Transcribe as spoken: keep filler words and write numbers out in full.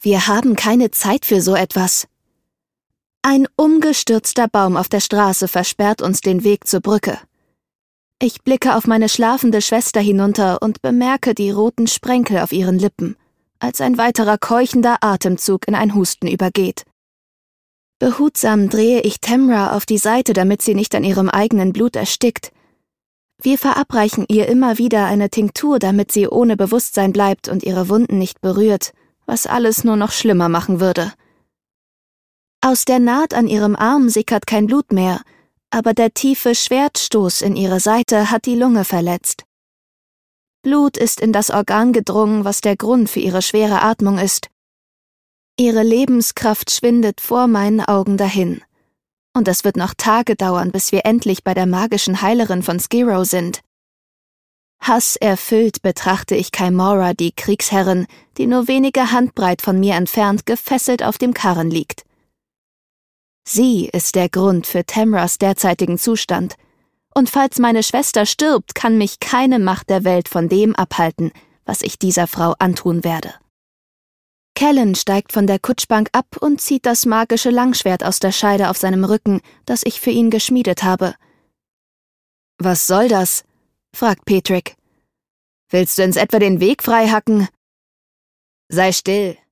Wir haben keine Zeit für so etwas. Ein umgestürzter Baum auf der Straße versperrt uns den Weg zur Brücke. Ich blicke auf meine schlafende Schwester hinunter und bemerke die roten Sprenkel auf ihren Lippen, als ein weiterer keuchender Atemzug in ein Husten übergeht. Behutsam drehe ich Tamra auf die Seite, damit sie nicht an ihrem eigenen Blut erstickt. Wir verabreichen ihr immer wieder eine Tinktur, damit sie ohne Bewusstsein bleibt und ihre Wunden nicht berührt, was alles nur noch schlimmer machen würde. Aus der Naht an ihrem Arm sickert kein Blut mehr, aber der tiefe Schwertstoß in ihre Seite hat die Lunge verletzt. Blut ist in das Organ gedrungen, was der Grund für ihre schwere Atmung ist. Ihre Lebenskraft schwindet vor meinen Augen dahin. Und es wird noch Tage dauern, bis wir endlich bei der magischen Heilerin von Skiro sind. Hasserfüllt betrachte ich Kaimora, die Kriegsherrin, die nur wenige Handbreit von mir entfernt gefesselt auf dem Karren liegt. Sie ist der Grund für Tamras derzeitigen Zustand. Und falls meine Schwester stirbt, kann mich keine Macht der Welt von dem abhalten, was ich dieser Frau antun werde. Callan steigt von der Kutschbank ab und zieht das magische Langschwert aus der Scheide auf seinem Rücken, das ich für ihn geschmiedet habe. »Was soll das?« fragt Patrick. »Willst du uns etwa den Weg frei hacken?« »Sei still«,